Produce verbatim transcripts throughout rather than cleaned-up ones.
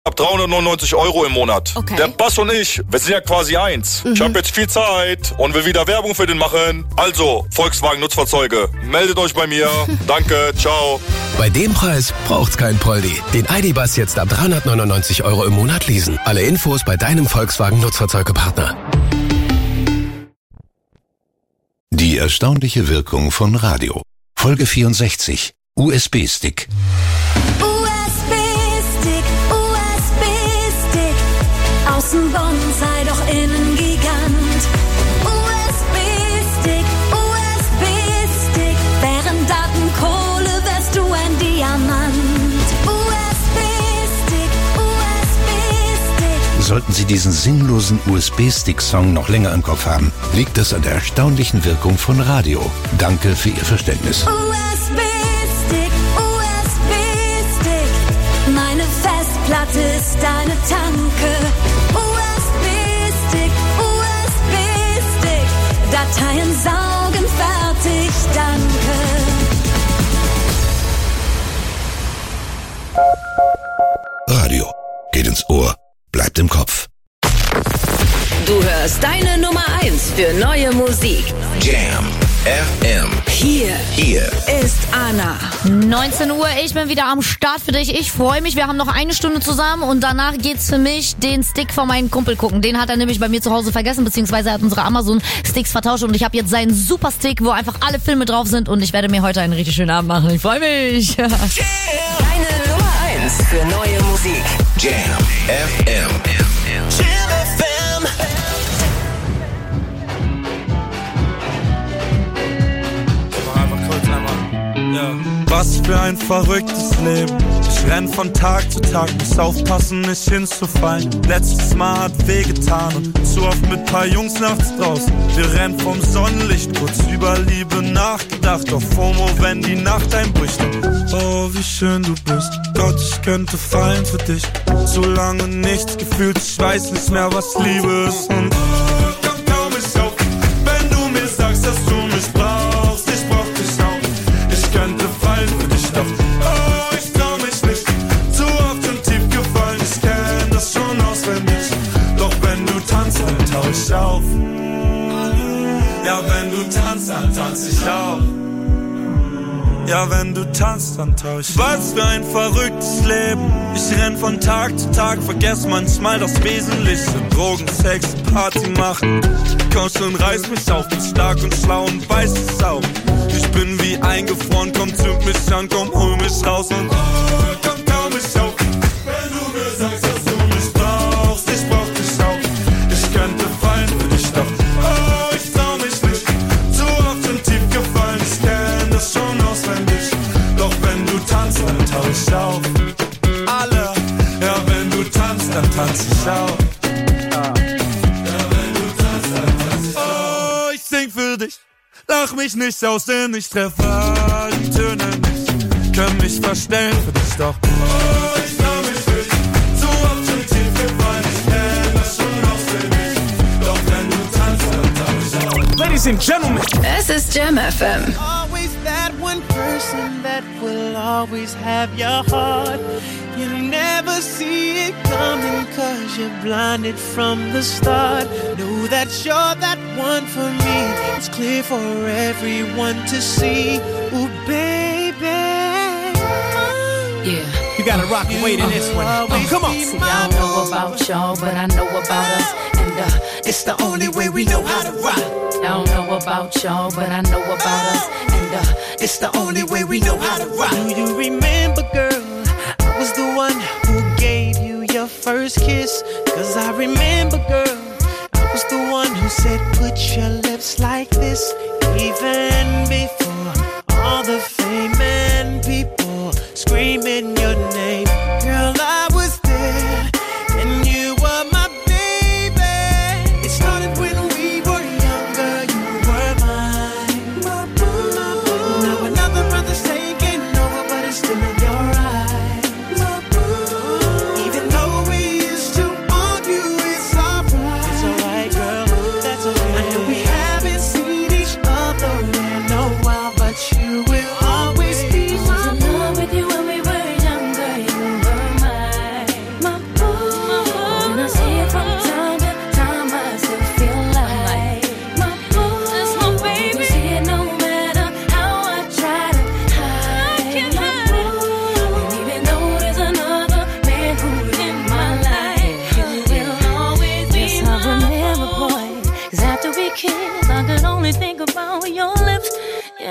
Ab dreihundertneunundneunzig Euro im Monat. Okay. Der Bass und ich, wir sind ja quasi eins. Mhm. Ich habe jetzt viel Zeit und will wieder Werbung für den machen. Also, Volkswagen Nutzfahrzeuge, meldet euch bei mir. Danke, ciao. Bei dem Preis braucht's kein Poldi. Den I D-Bus jetzt ab dreihundertneunundneunzig Euro im Monat leasen. Alle Infos bei deinem Volkswagen Nutzfahrzeugepartner. Die erstaunliche Wirkung von Radio. Folge vierundsechzig. U S B-Stick. Außen Bonsai, doch innen Gigant. U S B-Stick, U S B-Stick. Wären Daten Kohle, wärst du ein Diamant. U S B-Stick, U S B-Stick. Sollten Sie diesen sinnlosen U S B-Stick-Song noch länger im Kopf haben, liegt es an der erstaunlichen Wirkung von Radio. Danke für Ihr Verständnis. U S B-Stick, U S B-Stick. Meine Festplatte ist deine Tanke. Dateien saugen, fertig, danke. Radio geht ins Ohr, bleibt im Kopf. Du hörst deine Nummer eins für neue Musik. Jam F M. Hier, Hier ist Anna. neunzehn Uhr, ich bin wieder am Start für dich. Ich freue mich, wir haben noch eine Stunde zusammen und danach geht's für mich den Stick von meinem Kumpel gucken. Den hat er nämlich bei mir zu Hause vergessen, beziehungsweise er hat unsere Amazon-Sticks vertauscht und ich habe jetzt seinen Super Stick, wo einfach alle Filme drauf sind und ich werde mir heute einen richtig schönen Abend machen. Ich freue mich. Deine Nummer eins für neue Musik. Jam F M. Jam F M. Ja. Was für ein verrücktes Leben. Ich renn von Tag zu Tag, muss aufpassen, nicht hinzufallen. Letztes Mal hat wehgetan und zu oft mit paar Jungs nachts draußen. Wir rennen vom Sonnenlicht, kurz über Liebe nachgedacht. Auf FOMO, wenn die Nacht einbricht. Oh, wie schön du bist. Gott, ich könnte fallen für dich. So lange nichts gefühlt, ich weiß nicht mehr, was Liebe ist. Und oh, komm, kaum mich auf, wenn du mir sagst, dass du mich brauchst. Ich brauch dich auch. Ich könnte fallen für dich, doch oh, ich trau mich nicht. Zu oft schon tief gefallen, ich kenn das schon auswendig. Doch wenn du tanzt, dann tau ich auf. Ja, wenn du tanzt, dann tanz ich auch. Ja, wenn du tanzt, dann tau ich auf. Was für ein verrücktes Leben. Ich renn von Tag zu Tag, vergess manchmal das Wesentliche. Drogen, Sex, Party machen. Komm schon, reiß mich auf, bin stark und schlau und weiß es auch. Ich bin wie eingefroren, komm, zünd mich an, komm, hol mich raus und oh, komm, tau mich auf. Wenn du mir sagst, dass du mich brauchst, ich brauch dich auch. Ich könnte fallen für dich, doch oh, ich trau mich nicht. Zu oft schon tief gefallen, ich kenn das schon auswendig. Doch wenn du tanzt, dann tau ich auf. Alle, ja, wenn du tanzt, dann tanz ich auch. Lach mich nicht aus, denn ich treffe die Töne nicht. Können mich verstellen für dich, doch oh, ich trau mich nicht. So oft schon tief gefallen, ich kenn das schon auswendig. Doch wenn du tanzt, dann tanz ich auch. Ladies and Gentlemen, es ist Jam F M. Always that one person that will always have your heart. You never see it coming cause you're blinded from the start. Know that you're that one for me. It's clear for everyone to see. Ooh, baby. Yeah. You gotta rock and wait in this one. Oh, come on. See, I don't know about y'all, but I know about us. And uh, it's the only way we know how to rock. I don't know about y'all, but I know about us. And uh, it's the only way we know how to rock. Do you remember, girl? I was the one who gave you your first kiss. Cause I remember, girl, I was the one who said put your lips like this. Even before all the fame and people screaming your name. Girl, I was there and you were my baby. It started when we were younger, you were mine. My boo, my boo. Now another brother's taking over, but it's still in your eyes. My boo. Even though we used to argue, it's alright. It's alright, girl, that's okay. I know we haven't seen each other in a while.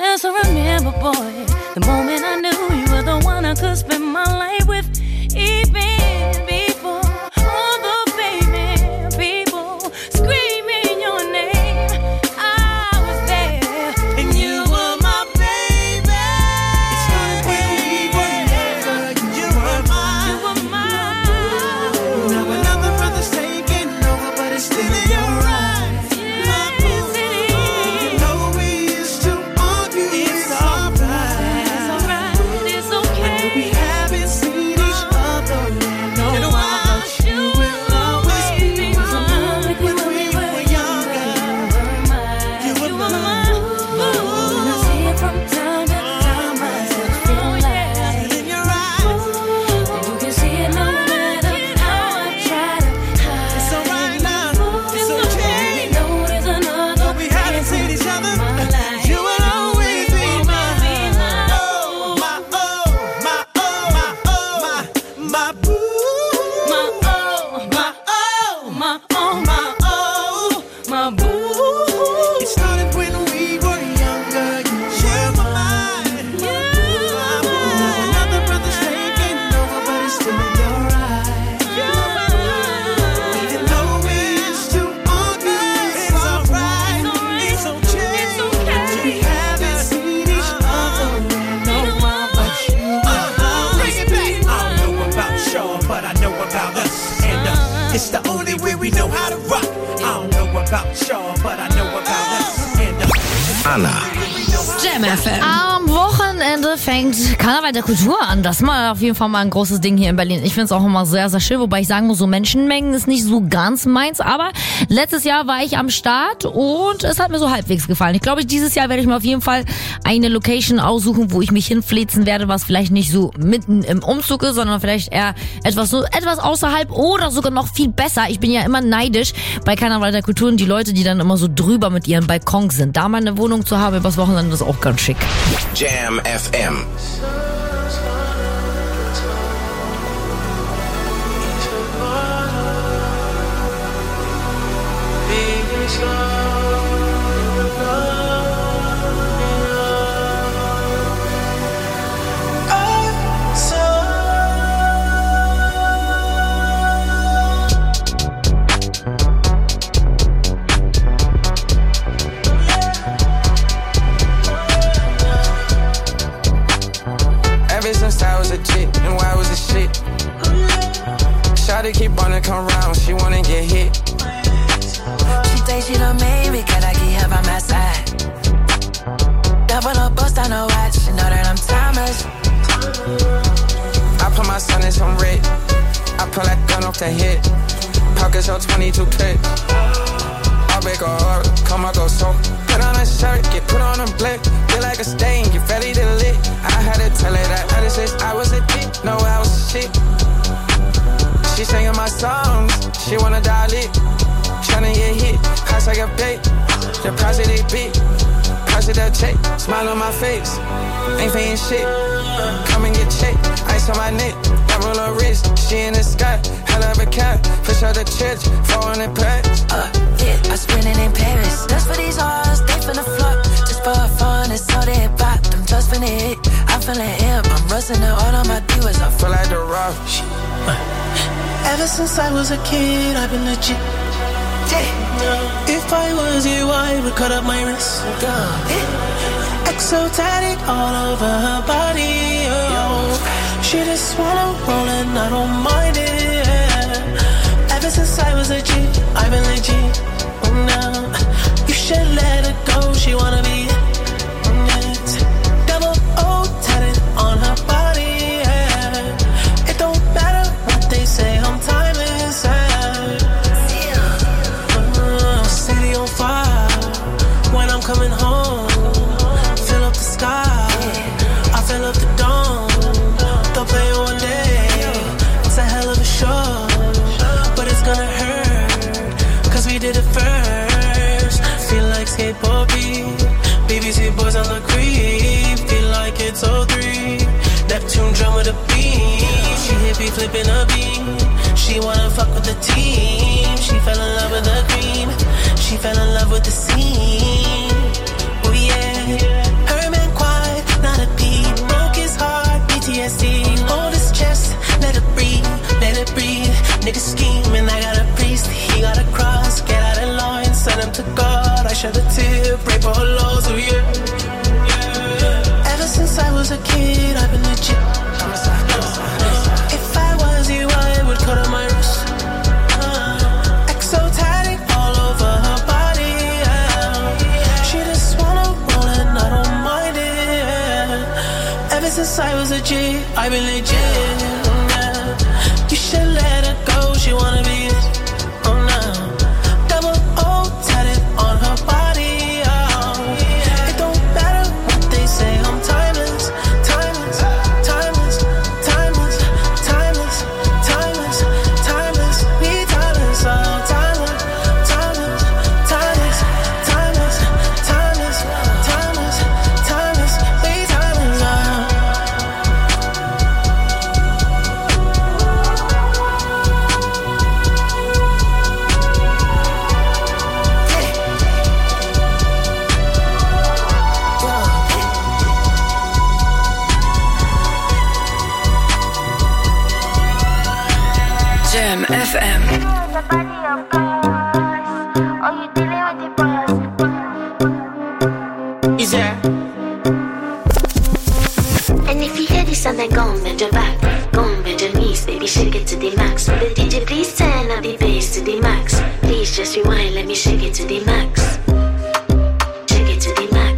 Yes, I remember, boy, the moment I knew you were the one I could spend my life with. Even before all the famous people screaming your name, I was there, and you were my baby. It started when we were younger. You were mine. You were mine. Now another brother's taking over, but it's still in your eyes. My boo. You know we used to argue. It's alright. It's alright. It's okay. We haven't seen each other in a while. You will always be mine. When we were younger, you were mine. When I see it from time to time, I still feel like in your eyes. And you can see it no matter how I try to hide. It's alright now. It's okay. You know there's another. But we haven't seen each other. You will always be mine. Oh, my, oh, my, oh, my, oh, my, my boo. My oh, my oh, my oh, my oh, my boo. It started when we were younger. You were mine. My boo. Now another brother's taking over, but it's still in your eyes. Even though we used to argue, it's alright. It's okay. It's okay. We haven't seen each other in a while, but you will always be mine. I don't know about y'all, but I know about us. And uh, it's the only way we know how to rock. I don't know about y'all, but I know about us. And uh, Anna. Jam F M. Am Wochenende fängt Karneval der Kultur an. Das ist mal auf jeden Fall mal ein großes Ding hier in Berlin. Ich finde es auch immer sehr, sehr schön, wobei ich sagen muss, so Menschenmengen ist nicht so ganz meins. Aber letztes Jahr war ich am Start und es hat mir so halbwegs gefallen. Ich glaube, dieses Jahr werde ich mir auf jeden Fall eine Location aussuchen, wo ich mich hinflitzen werde, was vielleicht nicht so mitten im Umzug ist, sondern vielleicht eher etwas so etwas außerhalb oder sogar noch viel besser. Ich bin ja immer neidisch bei Karneval der Kulturen, die Leute, die dann immer so drüber mit ihren Balkons sind. Da mal eine Wohnung zu haben übers Wochenende ist auch ganz schick. Jam F M. Ever since I was a chick, and why was a shit? Shawty keep wanna come round, she wanna get hit. She thinks she done made me, can I keep her by my side? Double up, bust on her watch, she know that I'm timeless. I put my son in some red. I pull that gun off the hip. Pockets hold twenty-two clip. I'll break a heart, come I go so. Put on a shirt, get put on a blick. Feel like a stain, get ready to lit. I had to tell her that I just said I was a dick, no I was shit. She singing my songs, she wanna die lit. Tryna get hit, hot like a bait. The price of they beat, price of that check. Smile on my face, ain't paying shit. Come and get checked, ice on my neck. That roll her wrist, she in the sky. Hell of a cat, push out the church, four hundred packs. Uh, yeah, I sprint it in Paris. Just for these hoes, they finna flop. Just for fun, it's all they pop. I'm just finna hit, I'm feeling hip. I'm rusting it, all of my viewers. I feel like the rock. Ever since I was a kid, I've been legit. If I was you, I would cut up my wrist. Exo tatted all over her body. Oh. She just wanna roll and I don't mind it. Ever since I was a G, I've been legit. Oh, now you should let her go. She wanna be it. Double O tatted on her body. Yeah. It don't matter what they say, I'm timeless. Yeah. Uh, city on fire when I'm coming home. Fill up the sky, I fill up the dome. They'll play one day, it's a hell of a show. But it's gonna hurt, cause we did it first. Feel like skateboard beat, B B C boys on the creep. Feel like it's oh three, Neptune drum with a beat. She hippie flipping a beat. She wanna fuck with the team. She fell in love with the cream. She fell in love with the scene. Oh yeah, her man hate to scheme, and I got a priest, he got a cross. Get out of line, send him to God. I shed a tear, pray for her loss, oh yeah. yeah. Ever since I was a kid, I've been legit. If I was you, I would cut on my wrist. Exotic all over her body, yeah. She just wanna roll and I don't mind it, yeah. Ever since I was a G, I've been legit, yeah. You should let her go, she wanna be it, oh no. Double O tatted on her body, oh. It don't matter what they say, I'm timeless, timeless, timeless, timeless, timeless, timeless, timeless, we timeless, oh. Timeless, timeless, timeless, timeless, timeless, timeless, timeless, we timeless, oh. Jam F M. Is there? And if you hear this song, then go and bend your back. Go and bend your knees, baby, shake it to the max. Will the D J please turn up the bass to the max? Please just rewind, let me shake it to the max. Shake it to the max.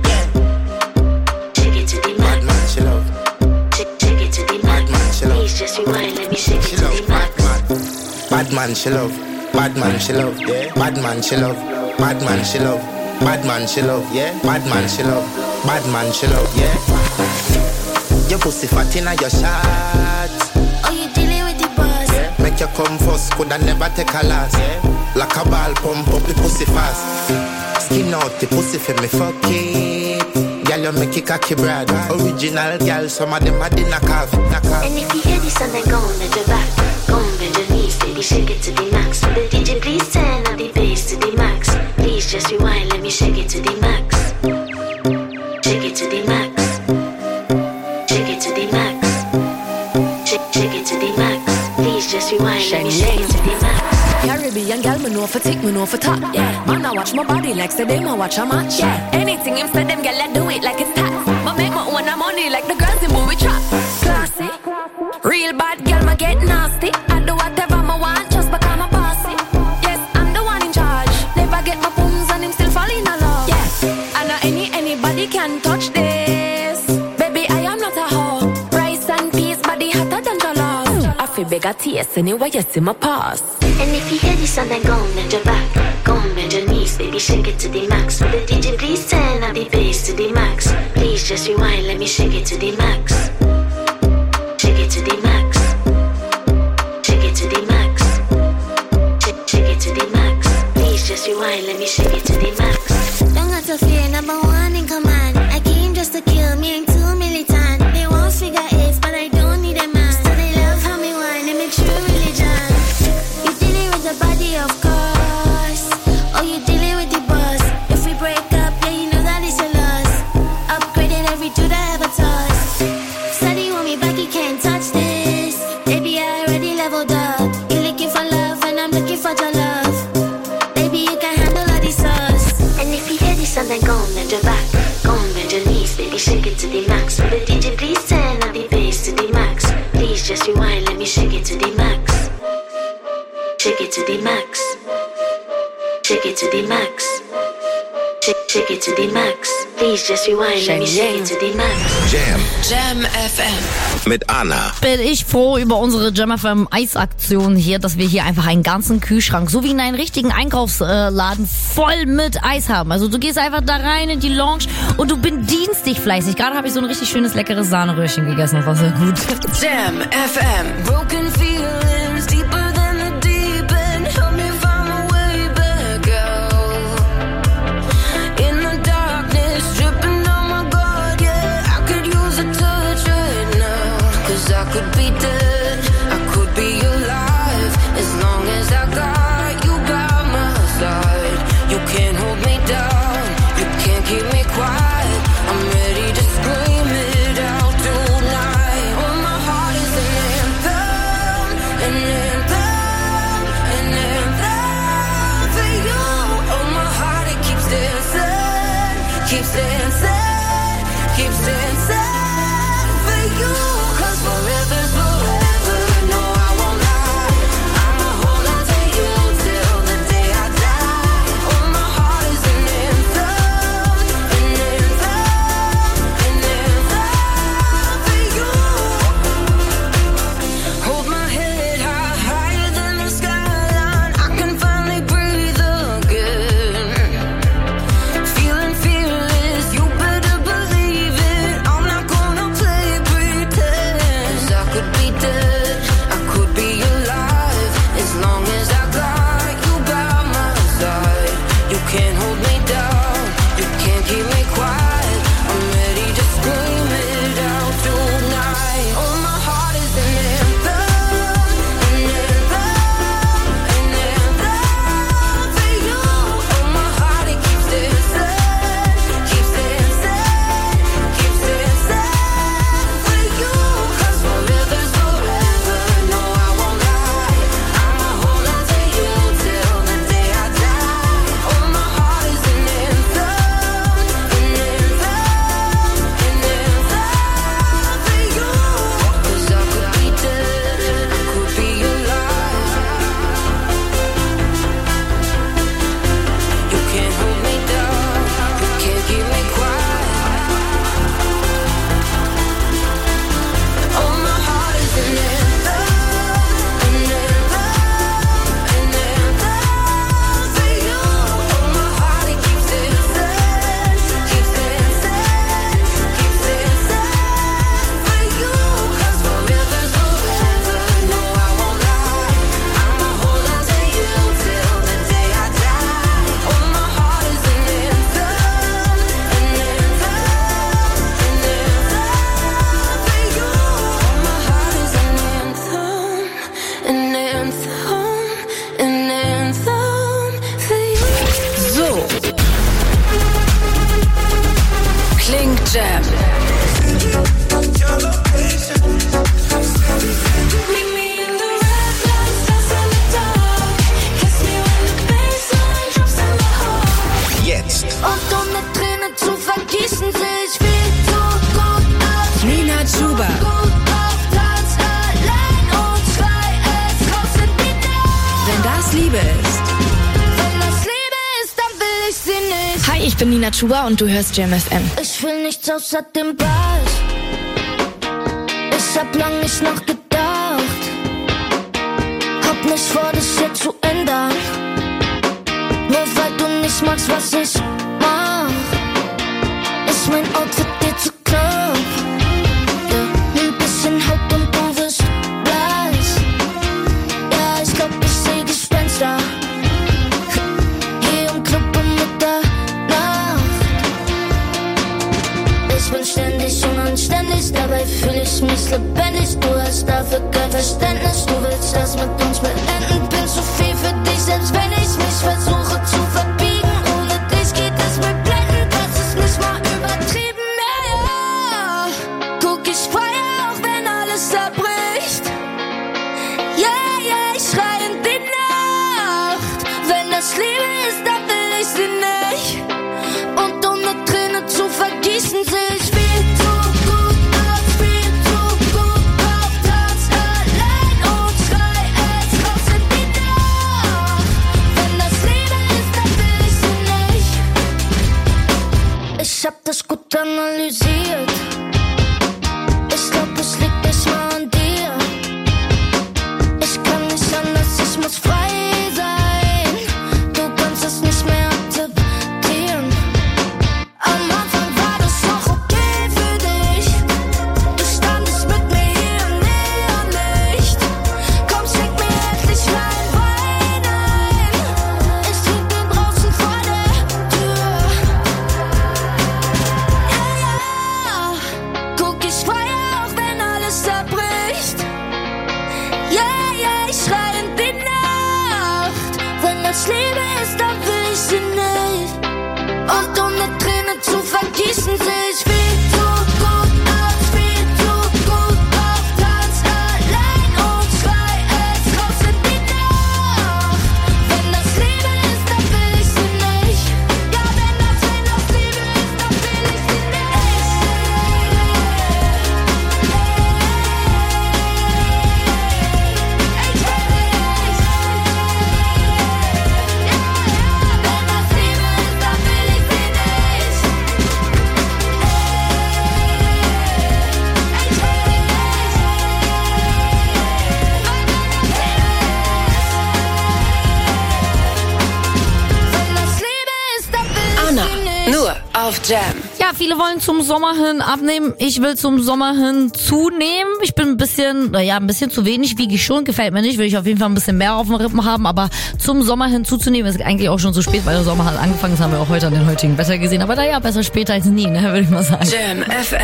Shake it to the max. Shake, shake it to the max. Please just rewind, let me shake it to the max. Bad man she love, bad man she love, yeah. Bad man she love, bad man she love, bad man she love, yeah. Bad man she love, bad man she love, yeah. Your pussy fat inna your shot. Oh, you dealing with the boss? Yeah. Make you come first, coulda never take a last. Yeah. Like a ball pump up the pussy fast. Skin out the pussy for me fuck it. Girl you make it cocky brad. Original girl, some of them a dinner calf. And if you hear this song, then go and bend your back. Go and bend your knees, baby, shake it to the max. Will the D J please turn up the bass to the max? Please just rewind, let me shake it to the max. Shake it to the max. Shake it to the max. Shake, shake it to the max. Please just rewind, let me shake it to the max. Caribbean girl, me know for tick, me know for top. Yeah, man, I watch my body like say them I watch a match. Yeah, anything him say them girl, I do it like it's tax. But make my own money like the girls in movie trap. Classy, real bad girl, me get nasty. I do whatever I want just because I'm bossy. Yes, I'm the one in charge. Never get my booms and him still fall in love. Yeah, I know any anybody can touch this. Baby, I am not a hoe. Rice and peas, body hotter than jollof. I feel bigger taste anyway, you see my pass. And if you hear this song, then go and bend your back. Go and bend your knees, baby, shake it to the max. Will the D J please turn up the bass to the max? Please just rewind, let me shake it to the max. Shake it to the max. Shake it to the max. Shake, shake it to the max. Please just rewind, let me shake it to the max. Don't got to fear, number one in command. I came just to kill, me ain't too militant. They won't figure eight, but I don't need a man. So they love how me whine, they make true religion. You dealing with the body, of course. Oh, you dealing with the boss. If we break up, yeah, you know that it's a loss. Upgraded every dude I ever touched. Steady want me back, you can't touch this. Baby, I already leveled up. You looking for love, and I'm looking for your love. Baby, you can handle all the sauce. And if you hear this song, then go and bend your back. Go and bend your knees, baby, shake it to the max. Will the D J please turn up the bass to the max? Please just rewind, let me shake it to the max. Shake it to the max. Shake it to the max. Shake, shake it to the max. Please just rewind, let me shake it to the max. Jam. Jam F M. Mit Anna. Bin ich froh über unsere Jam F M Eisaktion hier, dass wir hier einfach einen ganzen Kühlschrank, so wie in einen richtigen Einkaufsladen, voll mit Eis haben. Also du gehst einfach da rein in die Lounge und du bedienst dich fleißig. Gerade habe ich so ein richtig schönes, leckeres Sahneröhrchen gegessen. Das war sehr gut. Jam F M. Broken feelings deeper than the deep end. Help me find my way back out. In the darkness, dripping on my guard, yeah. I could use a touch right now. Cause I could be dead, I could be alive. As long as I got you by my side. You can't hold me down, you can't keep me quiet. I'm ready to scream it out tonight. Oh, my heart is an anthem, an anthem. das Liebe ist. Wenn das Liebe ist, dann will ich sie nicht. Hi, ich bin Nina Chuba und du hörst Jam F M. Ich will nichts außer dem Ball. Ich hab lang nicht nachgedacht. Hab nicht vor, das hier zu ändern. Nur weil du nicht magst, was ich mach. Ist mein Outfit dir zu knapp? Ja, ein bisschen Haut und du wirst blass. Ja, ich glaub, ich seh Gespenster. Hier im Club um Mitternacht. Ich bin ständig unanständig, dabei fühl ich mich lebendig. Du hast dafür kein Verständnis, du willst das mit uns beenden. Bin zu viel für dich, selbst wenn ich mich versuche zu verbiegen. Ohne dich geht es mir blendend, das ist nicht mal übertrieben. Ja, ja, guck, ich feier auch, wenn alles zerbricht. Ja, ja, ich schrei in die Nacht. Wenn das Liebe ist, dann will ich sie nicht. Und um eine Träne zu vergießen, seh ich viel zu gut aus, viel zu gut drauf. Tanz allein und schrei es raus in die Nacht. Wenn das Liebe ist, dann will ich sie nicht. Ich hab das gut analysiert. Ich glaub, es liegt nicht mal an dir. Ich kann nicht anders, ich muss frei sein. Du kannst es nicht mehr akzeptieren. Am Anfang war das noch okay für dich. Du standest mit mir hier im Neonlicht. Komm, schenk mir endlich rein Wein ein. Ich trink den draußen vor der Tür. Ja, ja, guck, ich feier auch, wenn alles zerbricht. Ja, ja, ich schrei in die Nacht. Wenn das Liebe ist, dann will ich sie nicht. Und um eine Träne zu vergießen, seh ich viel zu gut aus, viel zu gut drauf. Tanz allein und schrei es raus in die Nacht. Wenn das Liebe ist, dann will ich sie nicht. Ja, wenn das, wenn das Liebe ist, dann will ich sie nicht. Anna, nur auf Jam. Ja, viele wollen zum Sommer hin abnehmen. Ich will zum Sommer hin zunehmen. Ich bin ein bisschen, naja, ein bisschen zu wenig, wiege ich schon, gefällt mir nicht. Will ich auf jeden Fall ein bisschen mehr auf den Rippen haben. Aber zum Sommer hin zuzunehmen ist eigentlich auch schon zu spät, weil der Sommer hat angefangen. Das haben wir auch heute an den heutigen Wetter gesehen. Aber naja, besser später als nie, ne, würde ich mal sagen. Jam F M.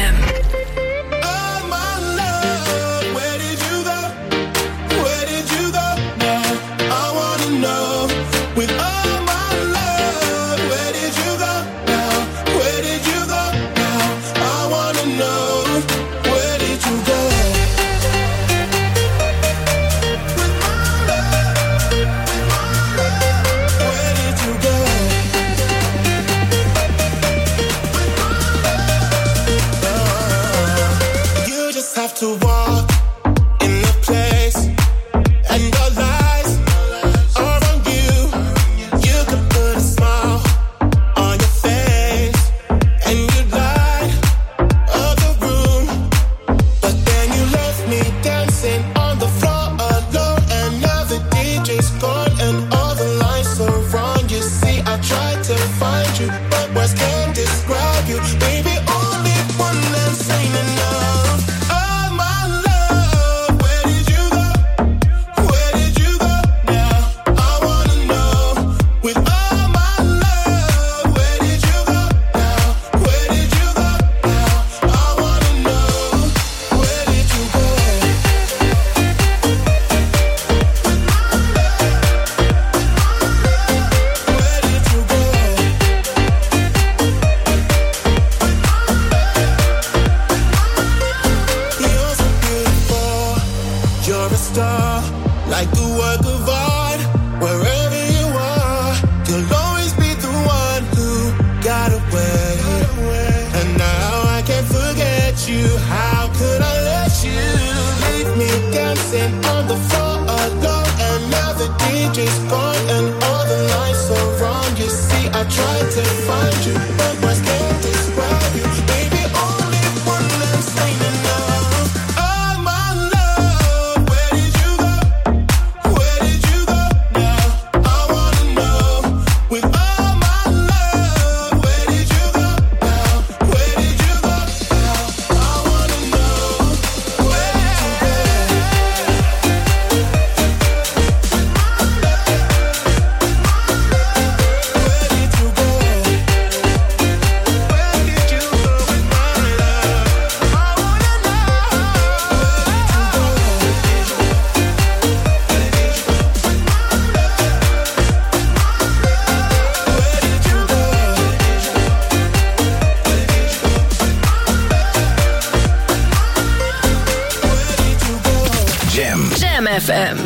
Oh heart is gone and all the nights around you. See, I tried to find you, but words can't describe you. Baby, only one love's ain't enough. Oh my love, where did you go? Where did you go now? I wanna know. With all my love, where did you go now? Where did you go now? I wanna know. Where did you go? Jam. Jam F M.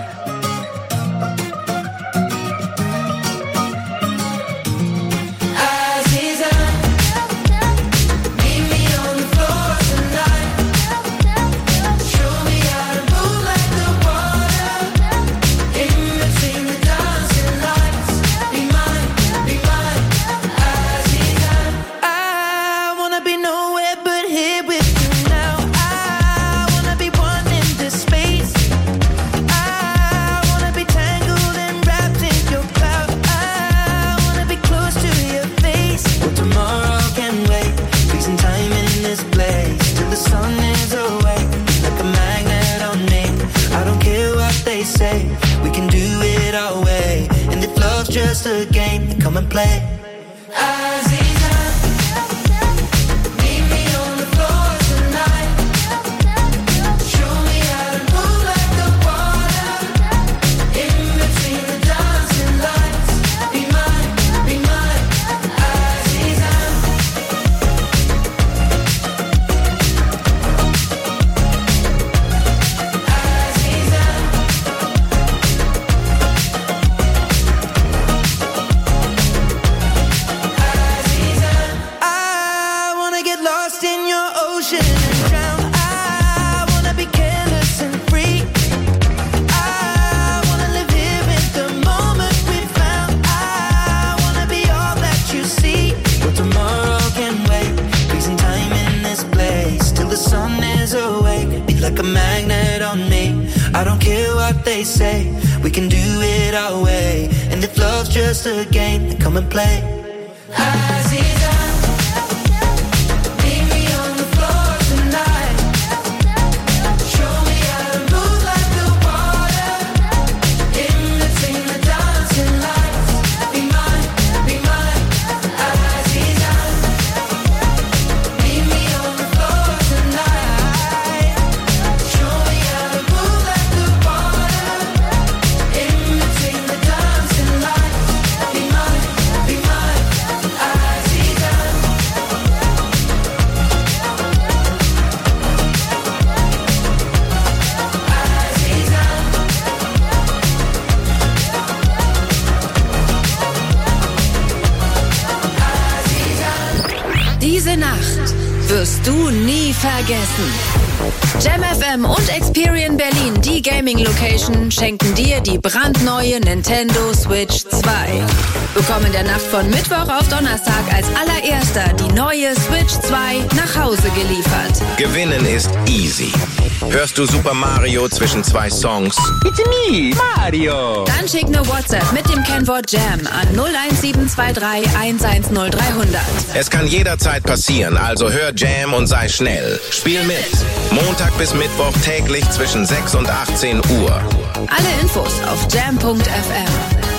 I wanna be nowhere but here with you now. I wanna be one in this space. I wanna be tangled and wrapped in your cloud. I wanna be close to your face. Well, tomorrow can wait. Freezing time in this place till the sun is awake. Like a magnet on me. I don't care what they say. We can do it our way. And if love's just a game, then come and play. Aziza, meet me on the floor tonight. Show me how to move like the water. In between the dancing lights. Be mine, be mine, Aziza. Aziza. I wanna get lost in your ocean and drown. I wanna be careless and free. I wanna live here in the moment we found. I wanna be all that you see. But tomorrow can wait. Freezing time in this place till the sun is awake. Be like a magnet on me. I don't care what they say. We can do it our way. And if love's just a game, then come and play. Aziza, meet me on the floor tonight. Show me how to move like the water. In between the dancing lights. Be mine, be mine, Aziza. Meet me on the floor tonight. Show me how to move like the water. In between the dancing lights. Be mine, be mine, Aziza. Diese Nacht wirst du nie vergessen. Jam F M und Experian Berlin, die Gaming-Location, schenken dir die brandneue Nintendo Switch zwei. Bekomm in der Nacht von Mittwoch auf Donnerstag als allererster die neue Switch zwei nach Hause geliefert. Gewinnen ist easy. Hörst du Super Mario zwischen zwei Songs? It's me, Mario. Dann schick ne WhatsApp mit dem Kennwort Jam an null eins sieben zwei drei eins eins null drei null null. Es kann jederzeit passieren, also hör Jam und sei schnell. Spiel mit. Montag bis Mittwoch täglich zwischen sechs und achtzehn Uhr. Alle Infos auf jam punkt f m.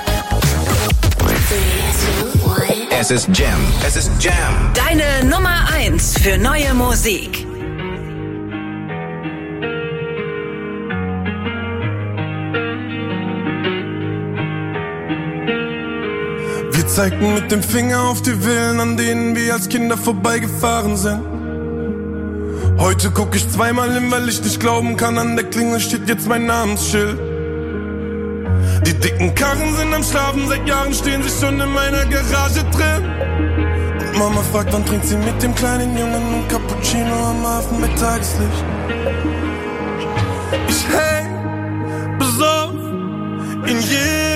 Es ist Jam. Es ist Jam. Deine Nummer eins für neue Musik. Wir zeigten mit dem Finger auf die Villen, an denen wir als Kinder vorbeigefahren sind. Heute guck ich zweimal hin, weil ich nicht glauben kann, an der Klingel steht jetzt mein Namensschild. Die dicken Karren sind am Schlafen, seit Jahren stehen sie schon in meiner Garage drin. Und Mama fragt, wann trinkt sie mit dem kleinen Jungen ein Cappuccino am Hafen mit Tageslicht. Ich häng besoffen in jedem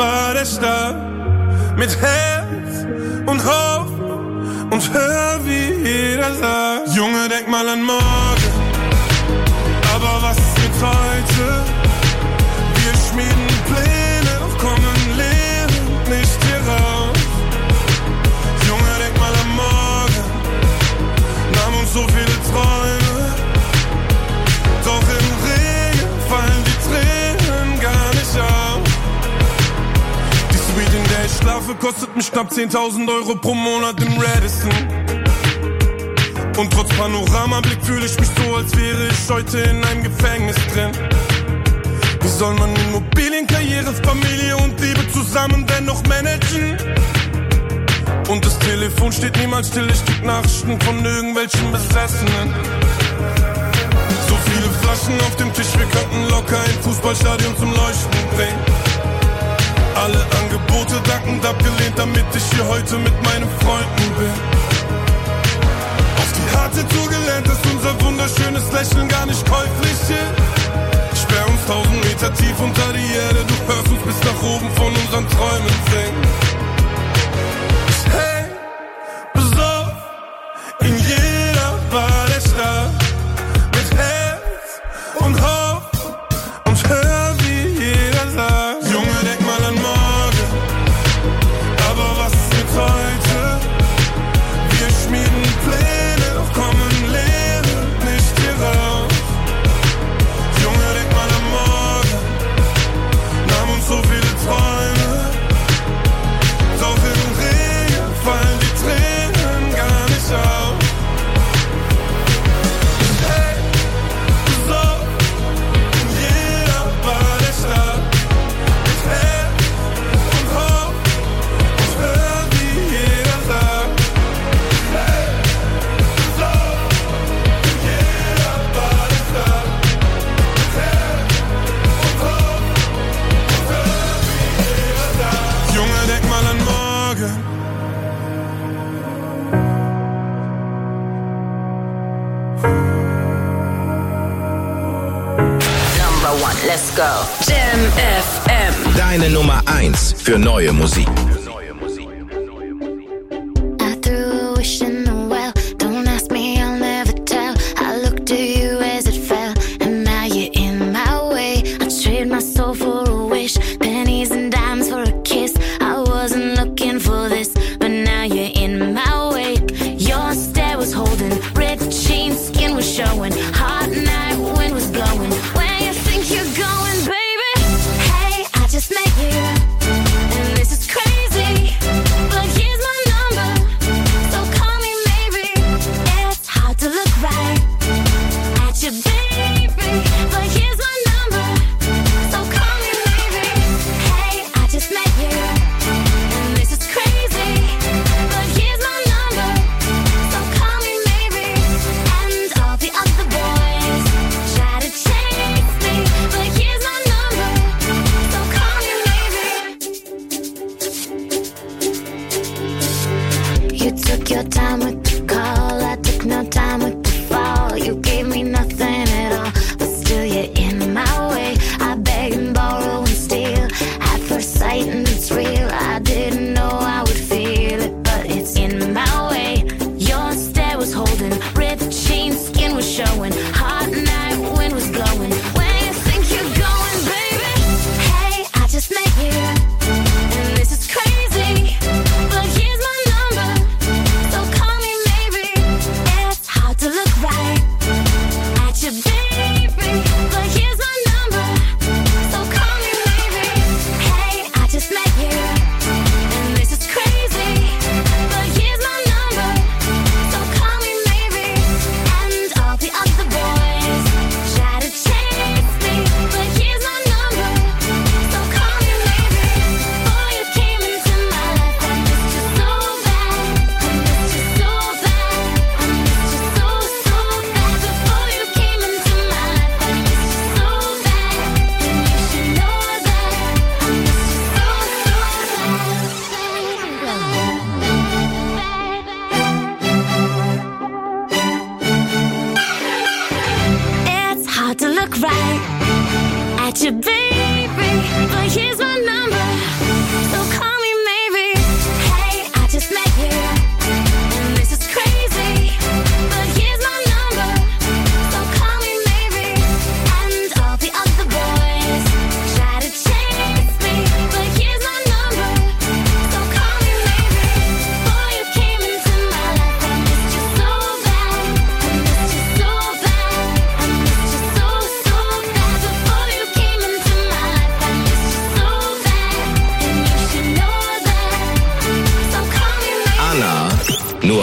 Bar der Stadt mit Herz und Hoffnung und hör, wie jeder sagt: Junge, denk mal an morgen, aber was ist mit heute? Wir schmieden Pläne, doch kommen lebend nicht hier raus. Junge, denk mal an morgen, nahmen uns so viele Träume, doch im Regen fallen die Tränen gar nicht auf. Die Suite, in der ich schlafe, kostet mich knapp zehntausend Euro pro Monat im Radisson. Und trotz Panoramablick fühle ich mich so, als wäre ich heute in einem Gefängnis drin. Wie soll man Immobilien, Karriere, Familie und Liebe zusammen dennoch managen? Und das Telefon steht niemals still, ich krieg Nachrichten von irgendwelchen Besessenen. So viele Flaschen auf dem Tisch, wir könnten locker ein Fußballstadion zum Leuchten bringen. Alle Angebote dankend abgelehnt, damit ich hier heute mit meinen Freunden bin. Auf die harte Tour gelernt, dass unser wunderschönes Lächeln gar nicht käuflich ist. Sperr uns tausend Meter tief unter die Erde, du hörst uns bis nach oben von unseren Träumen singen. Ich häng besoffen in jeder Bar der Stadt mit Herz und Hoffnung und hör, wie jeder sagt: Junge, denk mal an morgen, aber was ist mit heute? Wir schmieden Pläne, doch kommen lebend nicht hier raus. Junge, denk mal an morgen, nahmen uns so viele Träume, doch im Regen fallen die Tränen gar nicht auf. Hey, so in jeder Bar der Stadt mit Herz und Hoffnung und hör, wie jeder sagt: Hey, so in jeder Bar der Stadt mit Herz und Hoffnung und hör, wie jeder sagt. Junge, denk mal an morgen. Number one, let's go. Jam F M. Deine Nummer eins für neue Musik. I threw a wish in the well. Don't ask me, I'll never tell. I looked at you as it fell, and now you're in my way. I trade my soul for a wish, pennies and dimes for a kiss. I wasn't looking for this, but now you're in my way. Your stare was holding, red jeans, skin was showing. Hot night, wind was blowing. Where you think you're going, baby? Hey, I just met you, and this is crazy. But here's my number, so call me maybe. It's hard to look right at you, baby. But here's my number, so call me maybe. Hey, I just met you, and this is crazy. But here's my number, so call me maybe. And all the other boys try to chase me, but here's my number, so call me maybe. You took your time with the call, I took no time with the fall. You gave me nothing at all, but still you're in my way. I beg and borrow and steal at first sight, and it's real. I didn't know I would feel it, but it's in my way. Your stare was holding, red jeans, skin was showing. Hot night, wind was blowing. Where you think you're going, baby? Hey, I just met you, and this is crazy. But here's my number, so call me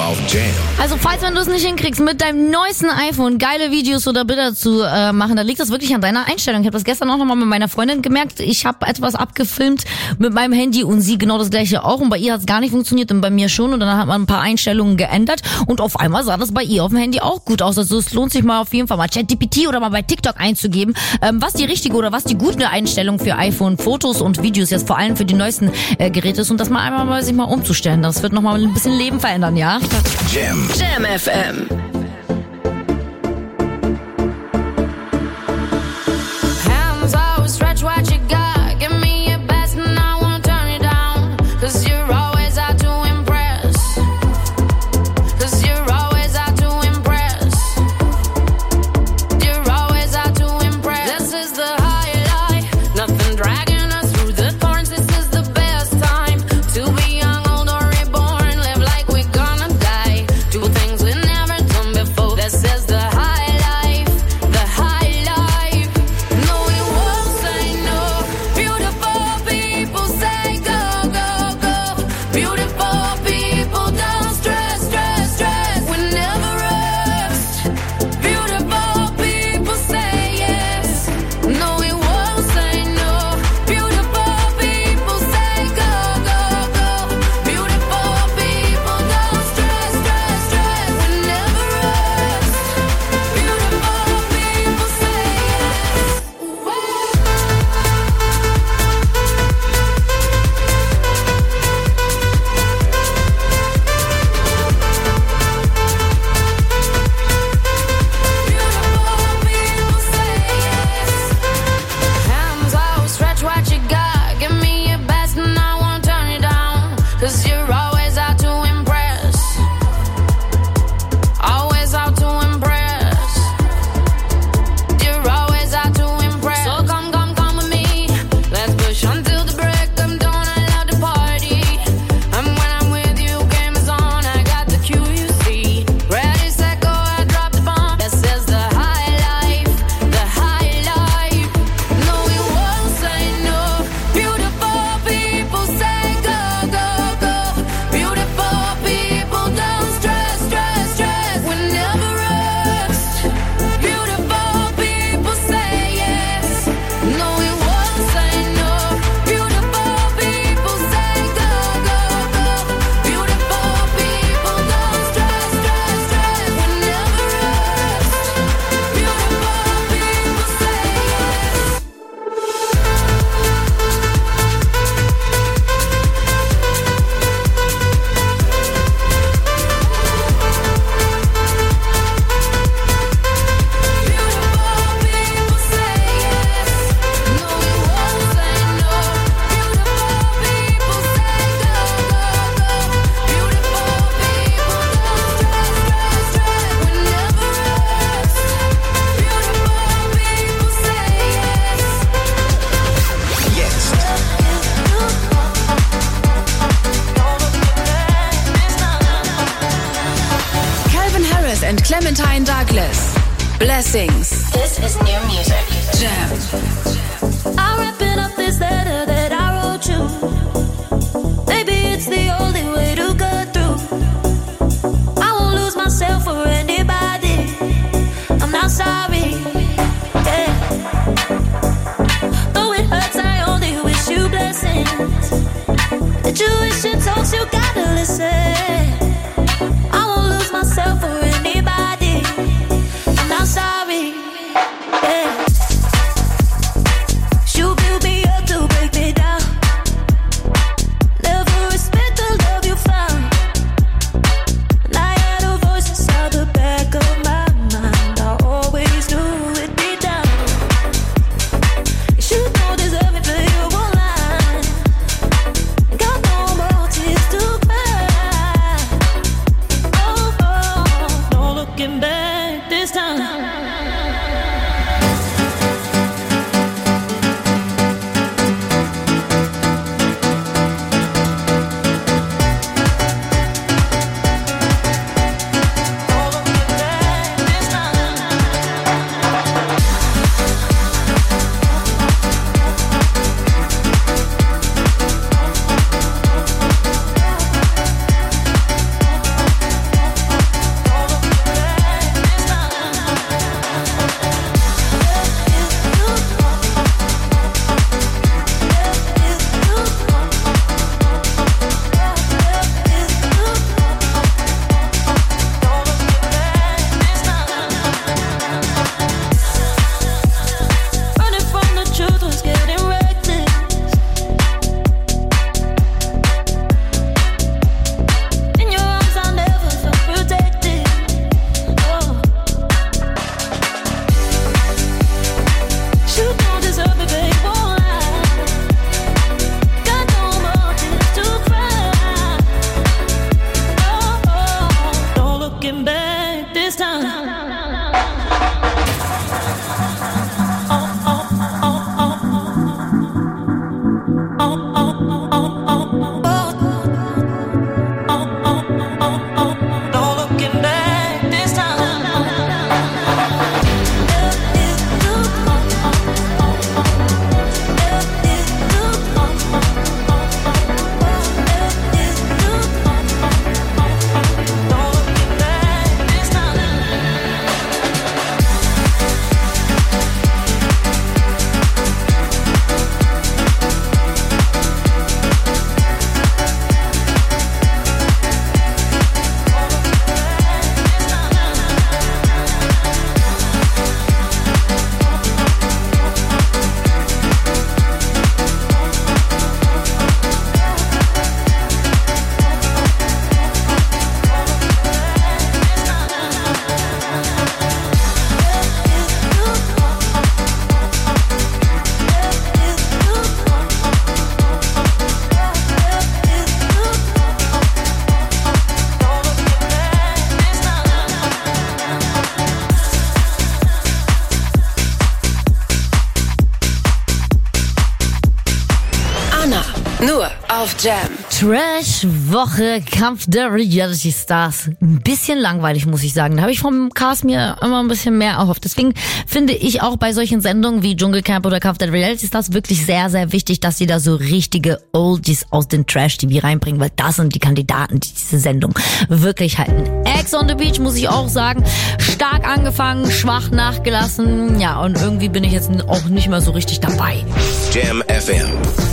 auf Jam. Also falls wenn du es nicht hinkriegst, mit deinem neuesten iPhone geile Videos oder Bilder zu äh, machen, dann liegt das wirklich an deiner Einstellung. Ich habe das gestern auch nochmal mit meiner Freundin gemerkt. Ich habe etwas abgefilmt mit meinem Handy und sie genau das gleiche auch. Und bei ihr hat es gar nicht funktioniert und bei mir schon. Und dann hat man ein paar Einstellungen geändert und auf einmal sah das bei ihr auf dem Handy auch gut aus. Also es lohnt sich mal auf jeden Fall mal ChatGPT oder mal bei TikTok einzugeben, ähm, was die richtige oder was die gute Einstellung für iPhone-Fotos und Videos jetzt vor allem für die neuesten äh, Geräte ist und das mal einmal mal sich mal umzustellen. Das wird nochmal ein bisschen Leben verändern, ja? Jam. Jam F M. Hands out, stretch what you got. Give me your best and I won't turn it down. Cause you're always out to impress. Cause you're always out to impress. You're always out to impress. This is the highlight. Nothing dragging us through the thorns. This is the best time to be young, old or reborn. Live like we're gonna die. Do things we never done before. This is the high life, the high life. No, we won't say no. Beautiful people say go, go, go. Beautiful people don't stress, stress, stress. We never rest. Beautiful people say yes. No, we won't say no. Beautiful people say go, go, go. Beautiful people don't stress, stress, stress. We never rest. Beautiful people say yes. Hands out, stretch what you got. Give me your best and I won't turn it down. Cause you're always out to impress. Always out to impress. You're always out to impress. So come, come, come with me. Let's push until the break of dawn. I love the party. And when I'm with you, game is on. I got the cue, you see. Ready, set, go, I drop the bomb. This is the high life, the high life. No, we won't say no. Beautiful people say go, go, go. Beautiful people don't stress, stress, stress. We never rest. Beautiful people say yes. No, we won't say no. Beautiful people say go, go, go. Beautiful people don't stress, stress, stress. We never rest. Beautiful people say yes. Jetzt. Calvin Harris and Clementine Douglas. Blessings. This is new music. Jam. I'm wrapping up this letter that I wrote you. Maybe it's the only way to get through. I won't lose myself for anybody. I'm not sorry. Yeah. Though it hurts, I only wish you blessings. The Jewish and talks, you gotta listen. I won't lose myself for anybody. I'm not sorry. Yeah. You build me up to break me down. Never respect the love you found. And I had a voice inside the back of my mind. I always knew it'd be down. You don't deserve it, but you won't lie. Got no more tears to cry. Nur auf Jam. Trash-Woche, Kampf der Reality Stars. Ein bisschen langweilig, muss ich sagen. Da habe ich vom Cast mir immer ein bisschen mehr erhofft. Deswegen finde ich auch bei solchen Sendungen wie Dschungelcamp oder Kampf der Reality Stars wirklich sehr, sehr wichtig, dass sie da so richtige Oldies aus den Trash-T V reinbringen, weil das sind die Kandidaten, die diese Sendung wirklich halten. Ex on the Beach, muss ich auch sagen, stark angefangen, schwach nachgelassen. Ja, und irgendwie bin ich jetzt auch nicht mehr so richtig dabei. Jam F M.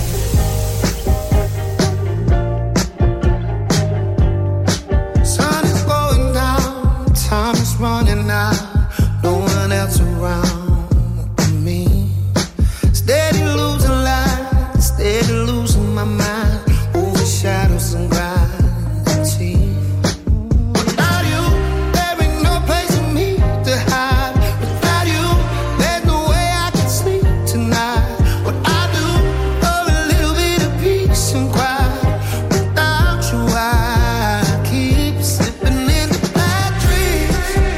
Time is running out, no one else around but me. Steady losing light, steady losing my mind, over shadows and gravity. Without you, there ain't no place for me to hide. Without you, there's no way I can sleep tonight. What I do for a little bit of peace and quiet. Without you, I keep slipping in the bad dreams.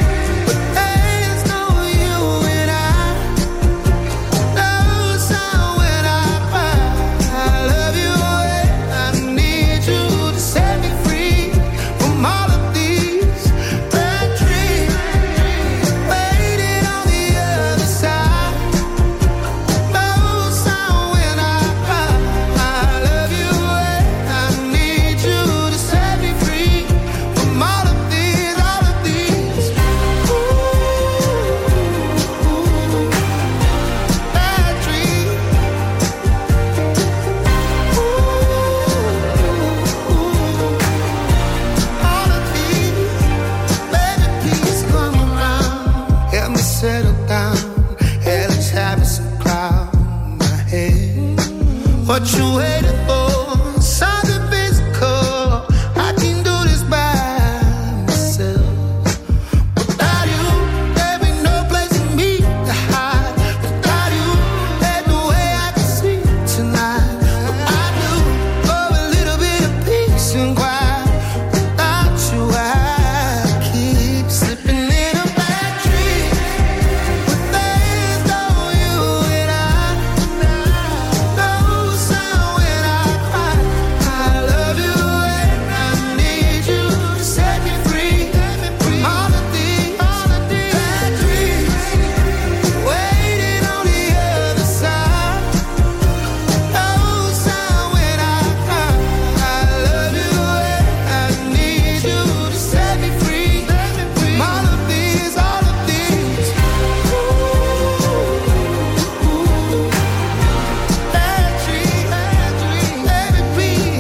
What you waiting for? Something physical. I can do this by myself. Without you, there ain't no place for me to hide. Without you, there's no way I can sleep tonight. What I do for a little bit of peace and quiet. Without you, I keep slipping in a bad dream. But there's no you and I. No sound when I cry. I love you and I need you to set me free from all of these bad dreams. Waiting on the other side. No sound when I cry. I love you and I need you to set me free from all of these, all of these. Bad dreams, bad dreams, let it be.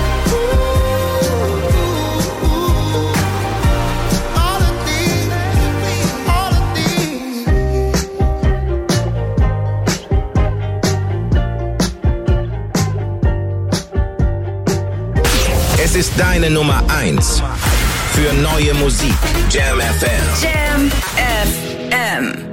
All of these, all of these. Es ist deine Nummer eins für neue Musik. Jam F M. Jam F M.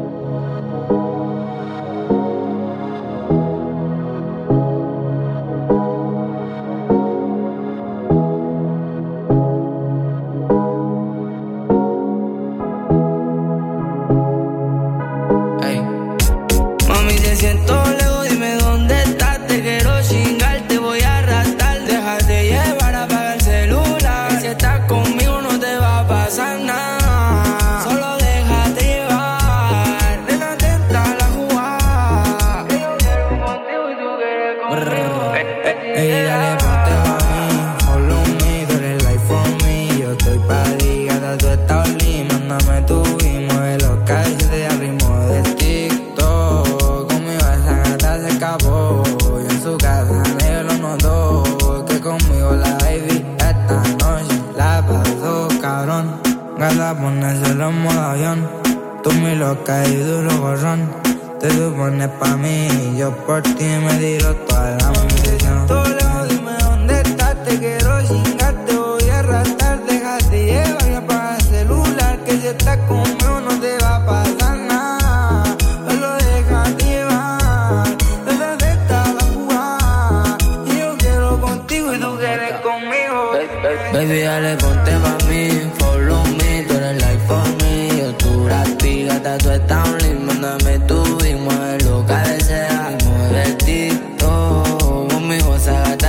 Mami, te siento lejos, dime dónde estás. Te quiero chingar, te voy a arrastrar. Déjate llevar, apaga el celular. Que si estás conmigo no te va a pasar nada. Solo déjate llevar. Nena, atenta a la jugada. Que yo quiero contigo y tú quieres conmigo. Ey, dale, ponte pa' mí, follow me, tú eres life for me. Yo estoy pa' ti, gata, tú estás lit. Mándame tu y mueve los calles de ritmo de TikTok. Conmigo esa gata se escapó. Yo en su casa negro lo notó. Que conmigo la baby esta noche la pasó, cabrón. Gata, ponérselo en modo avión. Tú mi loca y duro gorrón. Te supones pa' mí, yo por ti me tiro toda la munición. Todo lejos, dime dónde estás. Te quiero chingar, te voy a arrastrar. Déjate llevar y apaga el celular. Que si estás conmigo no te va a pasar nada. Solo déjate llevar. Nena, atenta a la jugada. Y yo quiero contigo y tú quieres conmigo. Baby, dale, ponte pa' mí, follow me, tú eres life for me. Yo tu gratis, gata, tú estás un link. Mándame tu y mueve lo que desea. Mueve el TikTok, conmigo se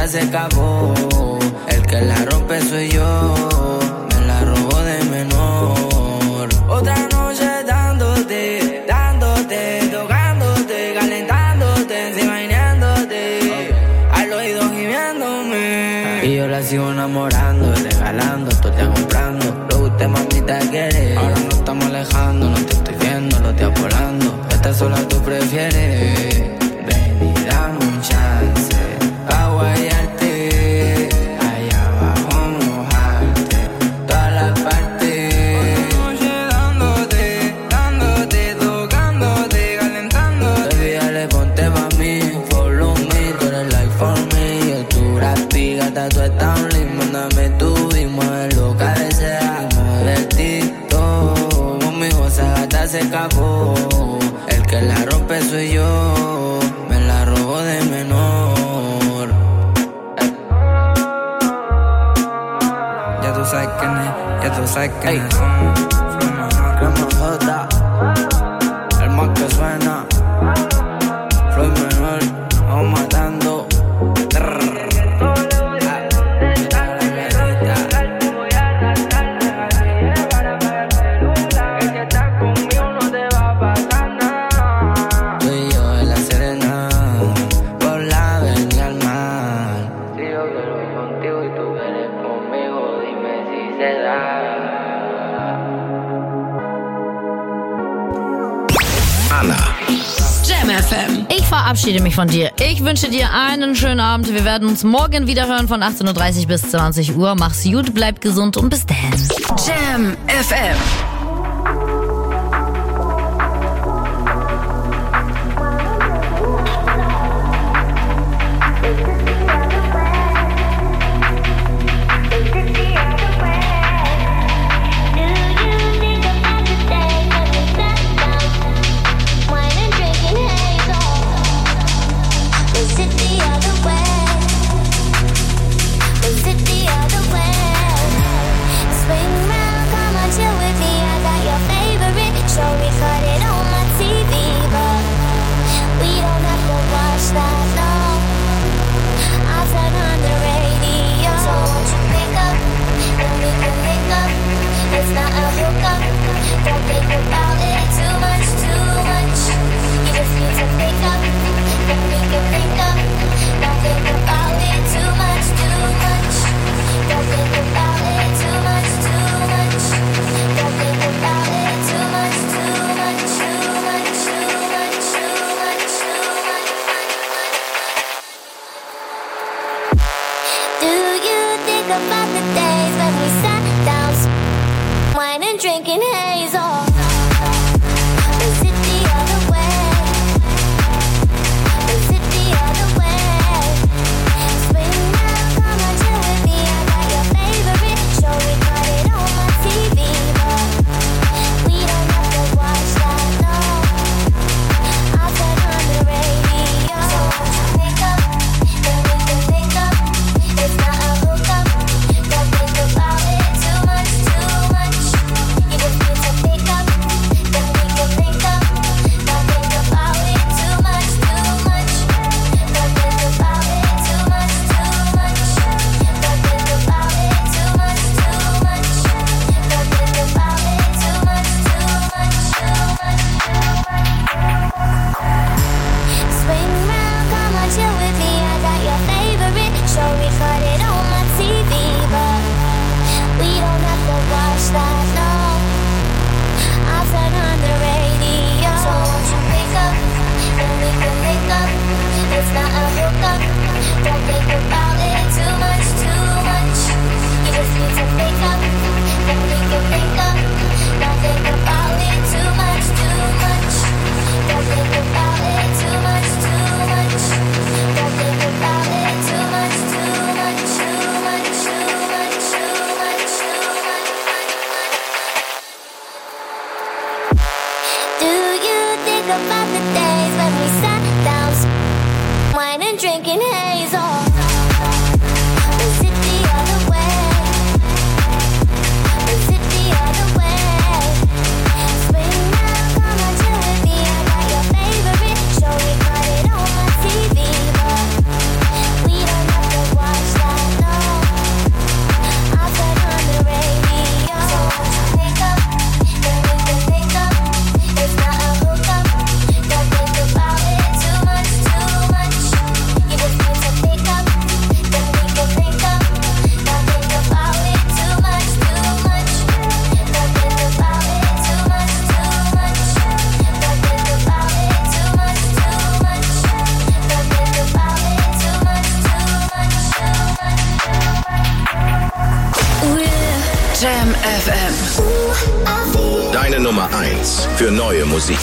se escapó. El que la rompe soy yo, me la robó de menor. Otra noche dándote, dándote, tocándote, calentándote, enseñándote, al oído gimiéndome. Y yo la sigo enamorando, regalando, todo te comprando. Lo que usted mamita quiere. Ahora no estamos alejando, no te estoy viendo, lo estoy apolando. Esta sola tú prefieres. Ven y dame un chance pa' guayarte, allá abajo mojarte, todas las partes. Oye, dándote, dándote, tocándote, calentándote. Baby, dale, ponte pa' mí, follow me, tú eres like for me. Yo tu grafica, está tú estás un lindo, mándame tú y mueve lo que deseas. Divertido, conmigo esa gata se escapó. El que la rompe soy yo, me la robó de menor. Eh. Ya tú sabes quién es, ya tú sabes quién es. Crema J, el más que suena. Floyd menor, vamos matando. Ich verabschiede mich von dir. Ich wünsche dir einen schönen Abend. Wir werden uns morgen wieder hören von achtzehn Uhr dreißig bis zwanzig Uhr. Mach's gut, bleib gesund und bis dann. Jam F M. Don't think F M. Deine Nummer eins für neue Musik.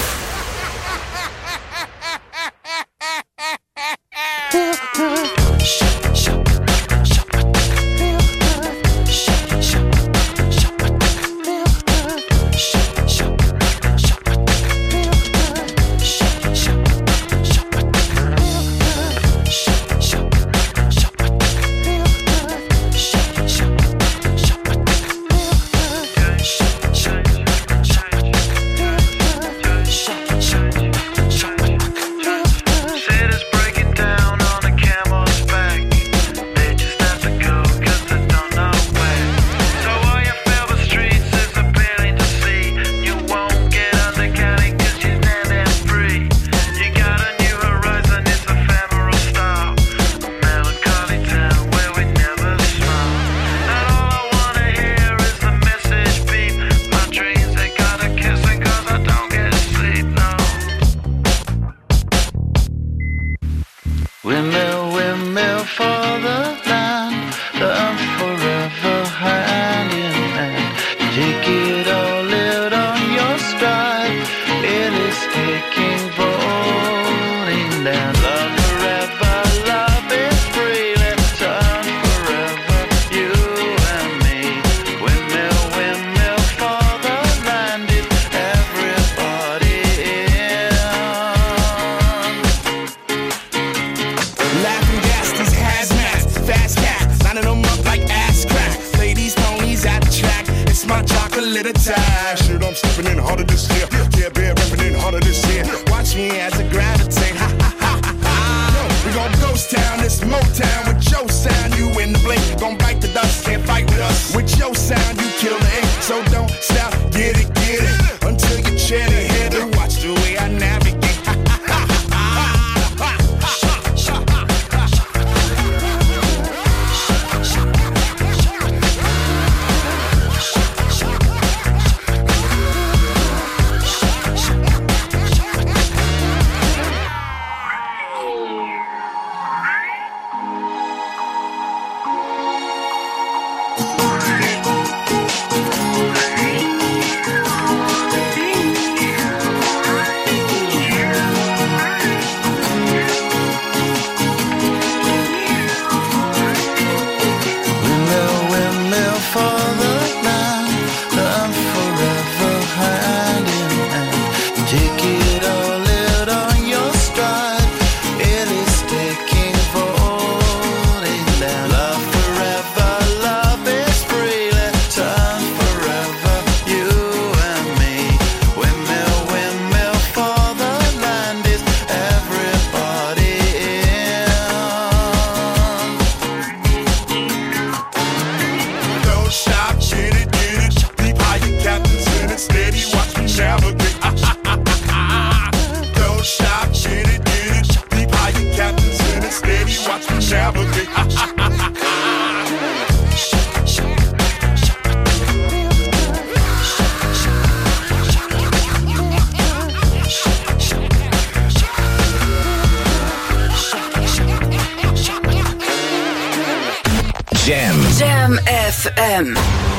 Jam F M.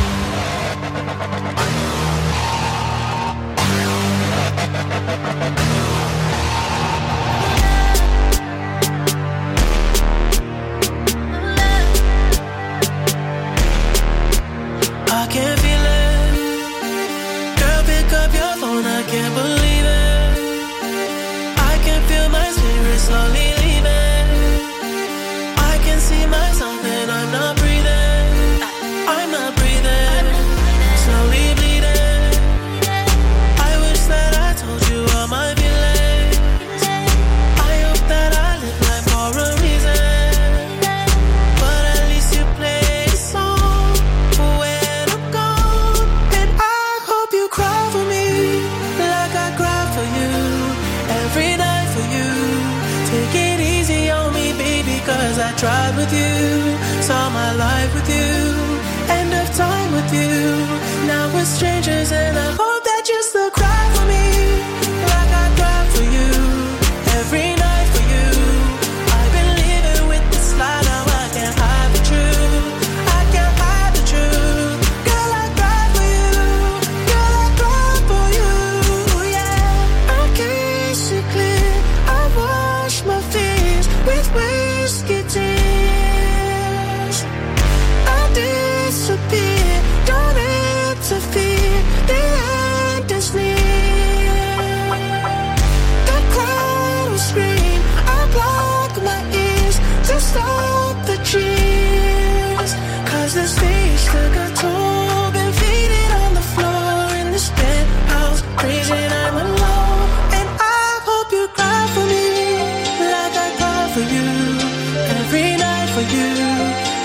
I can feel it. Girl, pick up your phone, I can't believe it. I can feel my spirit slowly leaving. I can see myself and I'm not breathing. I'm not breathing. Slowly bleeding. I wish that I told you all my feelings. I hope that I live life for a reason. But at least you play a song when I'm gone. And I hope you cry for me like I cry for you. Every night for you. Take it easy on me, baby, cause I tried with you. Saw my life with you. End of time with you. Now we're strangers and I hope that you still cry for me like I cry for you. Every night for you. I've been living with this lie, now I can't hide the truth. I can't hide the truth. Girl, I cry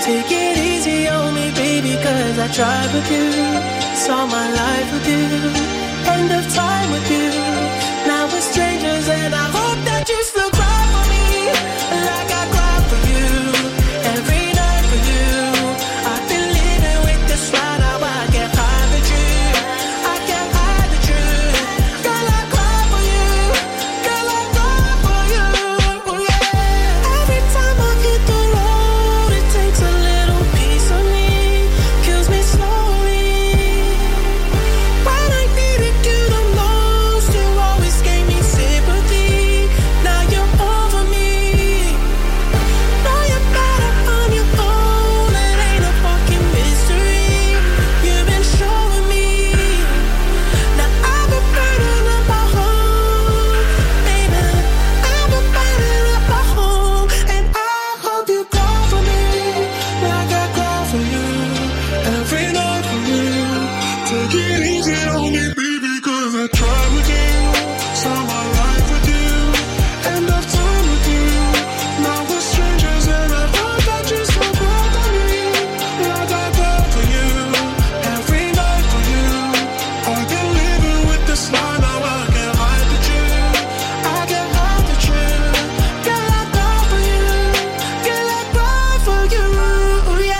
Take it easy on me, baby, cause I tried with you. Saw my life with you. End of time with you. Now we're strangers and I hope that you still cry for me like I cry for you. Every night for you. I've been living with this lie, now I can't hide the truth. I can't hide the truth. Girl, I cry for you. Girl, I cry for you. Yeah. Every time I hit the road, it takes a little piece of me, kills me slowly. When I needed you the most, you always gave me sympathy. Now you're over me. Now you're better on your own. It ain't a fucking mystery. You've been showing me. Now I've been burning up my home, baby. I've been burning up my home, and I hope you call for me like I call for you every night for you. Take it easy on me, baby, cause I tried with you. Saw my life with you. End of time with you. Now we're strangers and I hope that you still cry for me like I cry for you every night for you. I've been living with this lie, now I can't hide the truth. I can't hide the truth. Girl, I cry for you. Girl, I cry for you. Yeah.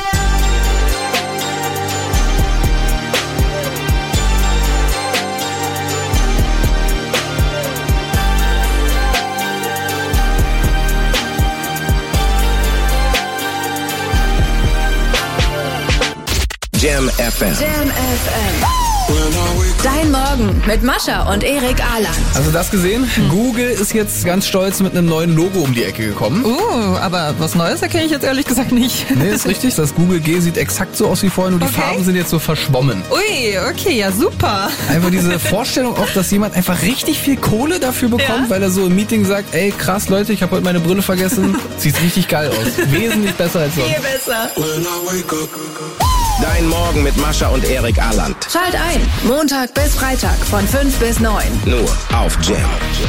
Jam F M. Jam F M. Dein Morgen mit Mascha und Erik Ahland. Also das gesehen? Hm. Google ist jetzt ganz stolz mit einem neuen Logo um die Ecke gekommen. Uh, aber was Neues erkenne ich jetzt ehrlich gesagt nicht. Nee, ist richtig. Das Google G sieht exakt so aus wie vorher, nur die Okay. Farben sind jetzt so verschwommen. Ui, okay, ja super. Einfach diese Vorstellung auch, dass jemand einfach richtig viel Kohle dafür bekommt, Ja. weil er so im Meeting sagt, ey krass Leute, ich habe heute meine Brille vergessen. Sieht richtig geil aus. Wesentlich besser als sonst. Viel besser. Dein Morgen mit Mascha und Erik Ahland. Schalt ein. Montag bis Freitag von fünf bis neun. Nur auf Jam.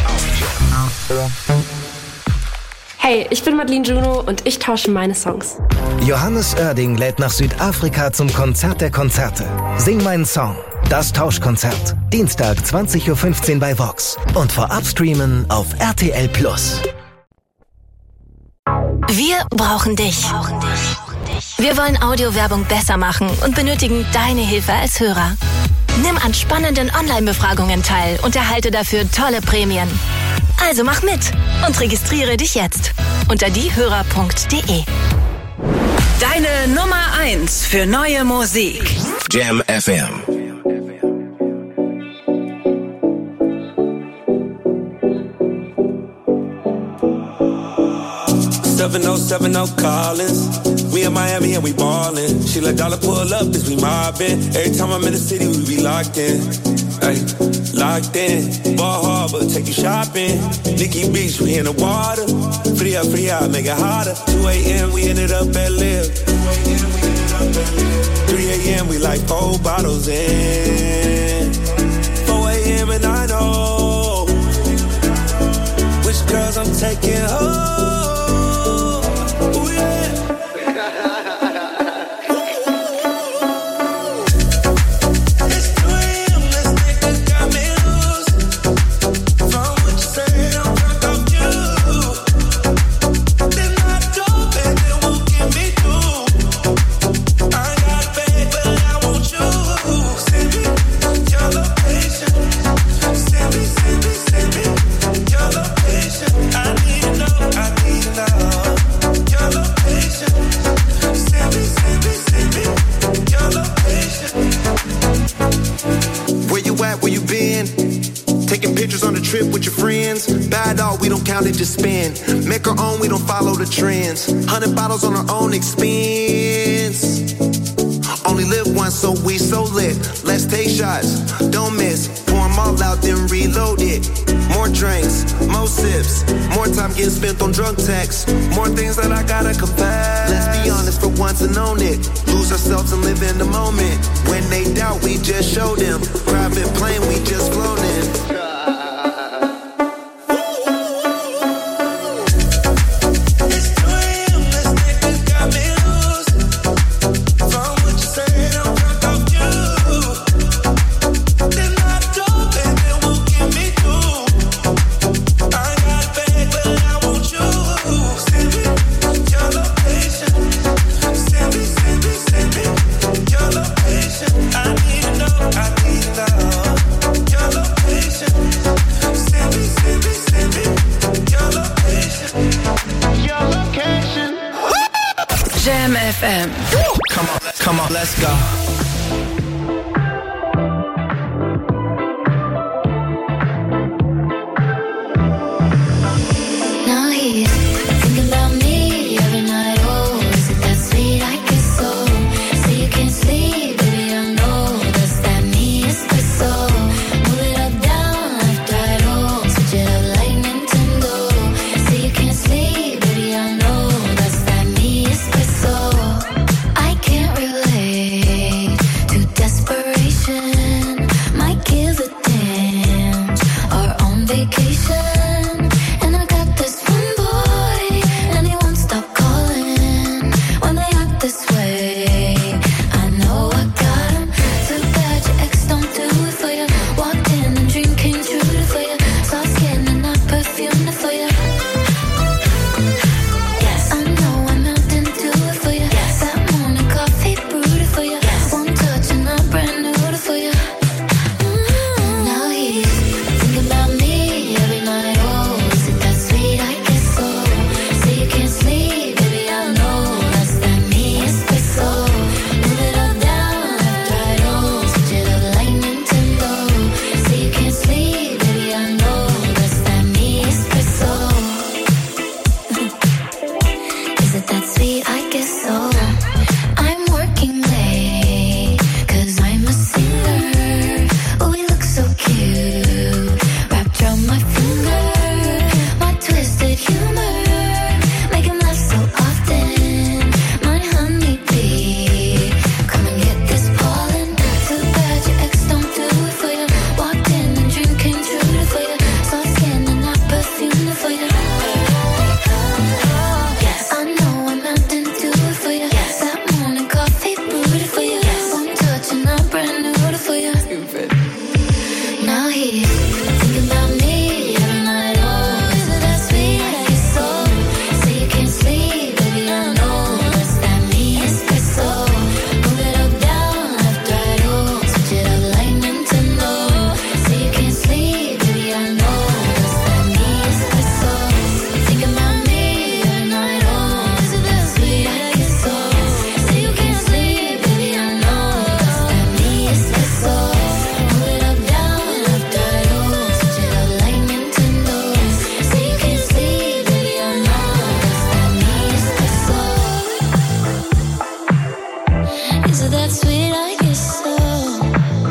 Hey, ich bin Madeline Juno und ich tausche meine Songs. Johannes Oerding lädt nach Südafrika zum Konzert der Konzerte. Sing meinen Song. Das Tauschkonzert. Dienstag zwanzig Uhr fünfzehn bei Vox. Und vorab streamen auf R T L Plus. Wir brauchen dich. Wir wollen Audiowerbung besser machen und benötigen deine Hilfe als Hörer. Nimm an spannenden Online-Befragungen teil und erhalte dafür tolle Prämien. Also mach mit und registriere dich jetzt unter diehörer punkt de. Deine Nummer eins für neue Musik. Jam F M. seven oh seven oh Collins. We in Miami and we ballin'. She let dollar pull up, this we mobbin'. Every time I'm in the city, we be locked in. Ay, locked in. Ball Harbor, take you shopping. Nikki Beach, we in the water. Free up, free out, make it hotter. two a.m. we ended up at Live. three a.m. we like four bottles in. four a.m. and I know which girls I'm taking home. Just spend, make our own, we don't follow the trends. Hundred bottles on our own expense. Only live once, so we so lit. Let's take shots, don't miss. Pour them all out, then reload it. More drinks, more sips. More time getting spent on drunk texts. More things that I gotta confess. Let's be honest for once and own it. Lose ourselves and live in the moment. When they doubt, we just show them. Private plane, we just flown in. Jam F M. Come on, come on, let's go. Now he's thinking about me every night. Oh, is it that sweet? I guess so. Say you can't sleep, baby. I know that's that me espresso. Move it up, down, left, right. Oh, switch it up like Nintendo. Say you can't sleep, baby. I know that's that me espresso. I can't relate to desperation. Might give a damn. Or on vacation.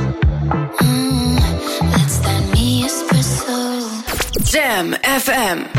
Jam F M.